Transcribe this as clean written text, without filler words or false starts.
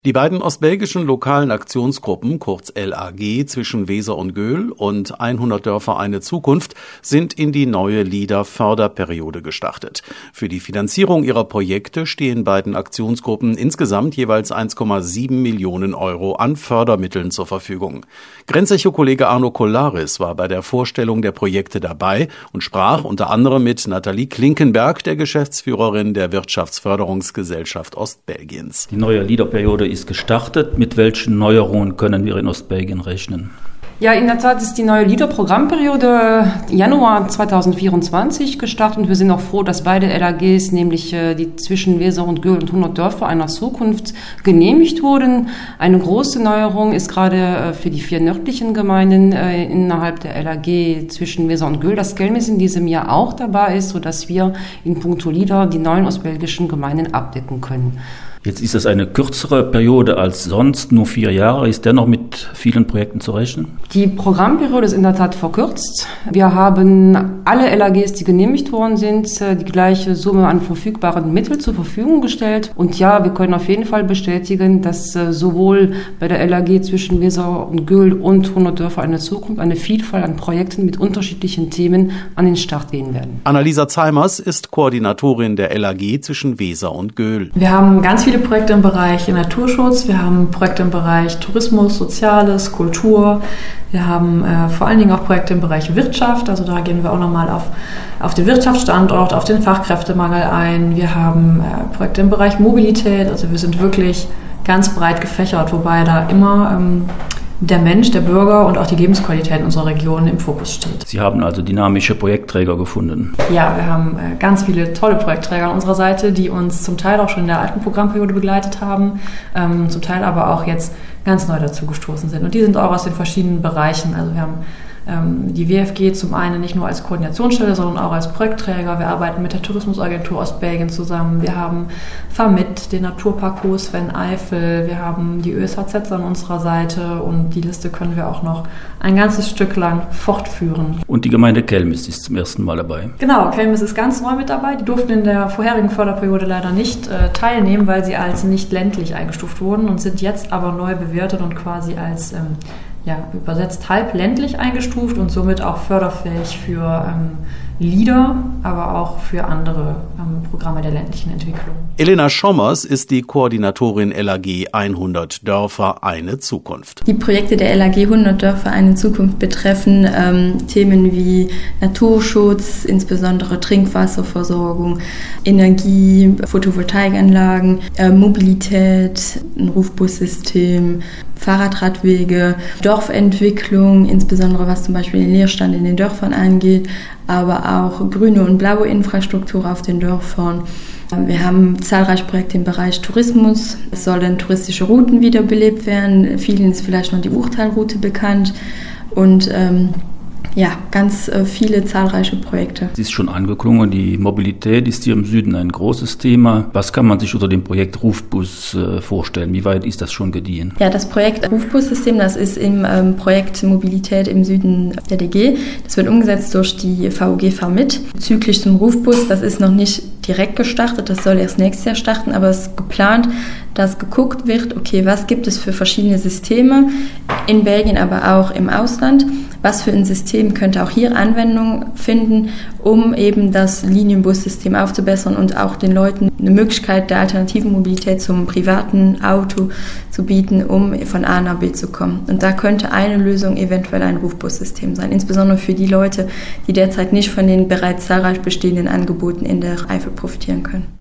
Die beiden ostbelgischen lokalen Aktionsgruppen, kurz LAG, zwischen Weser und Göhl und 100 Dörfer eine Zukunft, sind in die neue LEADER-Förderperiode gestartet. Für die Finanzierung ihrer Projekte stehen beiden Aktionsgruppen insgesamt jeweils 1,7 Millionen Euro an Fördermitteln zur Verfügung. Grenzecho-Kollege Arno Kollaris war bei der Vorstellung der Projekte dabei und sprach unter anderem mit Nathalie Klinkenberg, der Geschäftsführerin der Wirtschaftsförderungsgesellschaft Ostbelgiens. Die neue LEADER-Periode ist gestartet. Mit welchen Neuerungen können wir in Ostbelgien rechnen? Ja, in der Tat ist die neue LEADER-Programmperiode Januar 2024 gestartet und wir sind auch froh, dass beide LAGs, nämlich die zwischen Weser und Göhl und 100 Dörfer einer Zukunft, genehmigt wurden. Eine große Neuerung ist gerade für die 4 nördlichen Gemeinden innerhalb der LAG zwischen Weser und Göhl, dass Kelmis in diesem Jahr auch dabei ist, sodass wir in puncto LEADER die 9 ostbelgischen Gemeinden abdecken können. Jetzt ist es eine kürzere Periode als sonst, nur 4 Jahre. Ist dennoch mit vielen Projekten zu rechnen? Die Programmperiode ist in der Tat verkürzt. Wir haben alle LAGs, die genehmigt worden sind, die gleiche Summe an verfügbaren Mitteln zur Verfügung gestellt. Und ja, wir können auf jeden Fall bestätigen, dass sowohl bei der LAG zwischen Weser und Göhl und 100 Dörfer eine Zukunft eine Vielfalt an Projekten mit unterschiedlichen Themen an den Start gehen werden. Annalisa Zeimers ist Koordinatorin der LAG zwischen Weser und Göhl. Wir haben ganz viele Projekte im Bereich Naturschutz, wir haben Projekte im Bereich Tourismus, Soziales, Kultur, wir haben vor allen Dingen auch Projekte im Bereich Wirtschaft, also da gehen wir auch nochmal auf den Wirtschaftsstandort, auf den Fachkräftemangel ein. Wir haben Projekte im Bereich Mobilität, also wir sind wirklich ganz breit gefächert, wobei da immer der Mensch, der Bürger und auch die Lebensqualität unserer Region im Fokus steht. Sie haben also dynamische Projektträger gefunden? Ja, wir haben ganz viele tolle Projektträger an unserer Seite, die uns zum Teil auch schon in der alten Programmperiode begleitet haben, zum Teil aber auch jetzt ganz neu dazugestoßen sind. Und die sind auch aus den verschiedenen Bereichen. Also wir haben die WFG zum einen nicht nur als Koordinationsstelle, sondern auch als Projektträger. Wir arbeiten mit der Tourismusagentur Ostbelgien zusammen. Wir haben FAMIT, den Naturpark Coesven-Eifel. Wir haben die ÖSHZ an unserer Seite und die Liste können wir auch noch ein ganzes Stück lang fortführen. Und die Gemeinde Kelmis ist zum ersten Mal dabei? Genau, Kelmis ist ganz neu mit dabei. Die durften in der vorherigen Förderperiode leider nicht teilnehmen, weil sie als nicht ländlich eingestuft wurden und sind jetzt aber neu bewertet und quasi als übersetzt halb ländlich eingestuft und somit auch förderfähig für LEADER, aber auch für andere Programme der ländlichen Entwicklung. Elena Schommers ist die Koordinatorin LAG 100 Dörfer eine Zukunft. Die Projekte der LAG 100 Dörfer eine Zukunft betreffen Themen wie Naturschutz, insbesondere Trinkwasserversorgung, Energie, Photovoltaikanlagen, Mobilität, ein Rufbussystem, Fahrradradwege, Dorfentwicklung, insbesondere was zum Beispiel den Leerstand in den Dörfern angeht, aber auch grüne und blaue Infrastruktur auf den Dörfern. Wir haben zahlreiche Projekte im Bereich Tourismus. Es sollen touristische Routen wiederbelebt werden. Vielen ist vielleicht noch die Urtalroute bekannt und ganz viele zahlreiche Projekte. Es ist schon angeklungen, die Mobilität ist hier im Süden ein großes Thema. Was kann man sich unter dem Projekt Rufbus vorstellen? Wie weit ist das schon gediehen? Ja, das Projekt Rufbussystem, das ist im Projekt Mobilität im Süden der DG. Das wird umgesetzt durch die VUG FAMIT. Bezüglich zum Rufbus, das ist noch nicht direkt gestartet, das soll erst nächstes Jahr starten, aber es ist geplant, dass geguckt wird, okay, was gibt es für verschiedene Systeme in Belgien, aber auch im Ausland, was für ein System könnte auch hier Anwendung finden, um eben das Linienbussystem aufzubessern und auch den Leuten eine Möglichkeit der alternativen Mobilität zum privaten Auto zu bieten, um von A nach B zu kommen. Und da könnte eine Lösung eventuell ein Rufbussystem sein, insbesondere für die Leute, die derzeit nicht von den bereits zahlreich bestehenden Angeboten in der Eifel profitieren können.